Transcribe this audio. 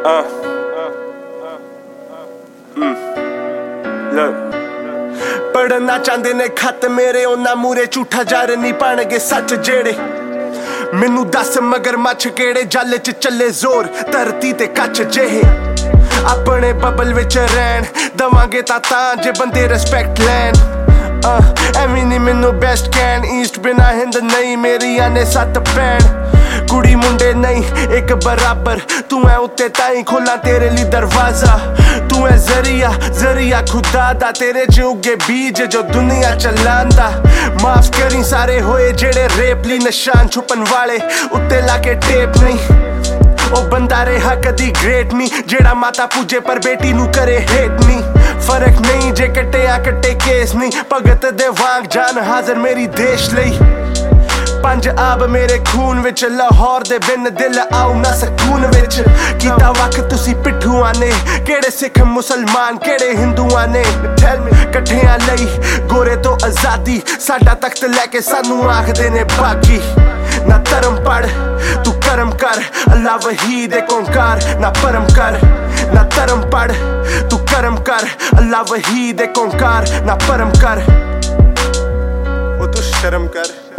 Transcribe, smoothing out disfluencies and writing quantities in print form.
पढ़ना चाहते ने खत मेरे उन्ना मूरे झूठा जार नहीं पाणगे सच जेड़े मैनू दस मगर मछ केड़े जल च चले जोर धरती ते कच जेहे अपने बबल विच रहन दवांगे तां जे बंदे रिस्पैक्ट लैन एवें नहीं मैनू बेस्ट कैन ईस्ट बिना हिंद नहीं मेरी आने सत्त भैन कुड़ी मुंडे नहीं एक बराबर तू है उत्ते ताई खोला तेरे लिए दरवाजा तू है जरिया खुदा दा तेरे च उगे बीज जो दुनिया चलांदा माफ करी सारे होए जेड़े रेप ली निशान छुपन वाले उत्ते लाके टेप नहीं ओ बंदा रेहा कदी ग्रेट नहीं जेड़ा माता पूजे पर बेटी नू करे हेट नहीं फर्क नहीं जे कट्टे केस नहीं भगत दे वांग जान हाजर मेरी देश लई पंज आब मेरे खून विच लाहौर दे बिन दिल आओ ना सकून विच कीता वख तुसी पिट्ठूआं ने केड़े सिख मुसलमान केड़े हिंदुआं ने कट्ठियां लई गोरे तो आजादी साडा तख्त लैके सानू आखदे ने बागी ना धर्म पढ़ तू कर्म कर अल्लाह वहीद एक ओंकार ना परम कर ना धर्म पढ़ तू कर्म कर अल्लाह वहीद एक ओंकार ना परम कर ओ तू शर्म कर।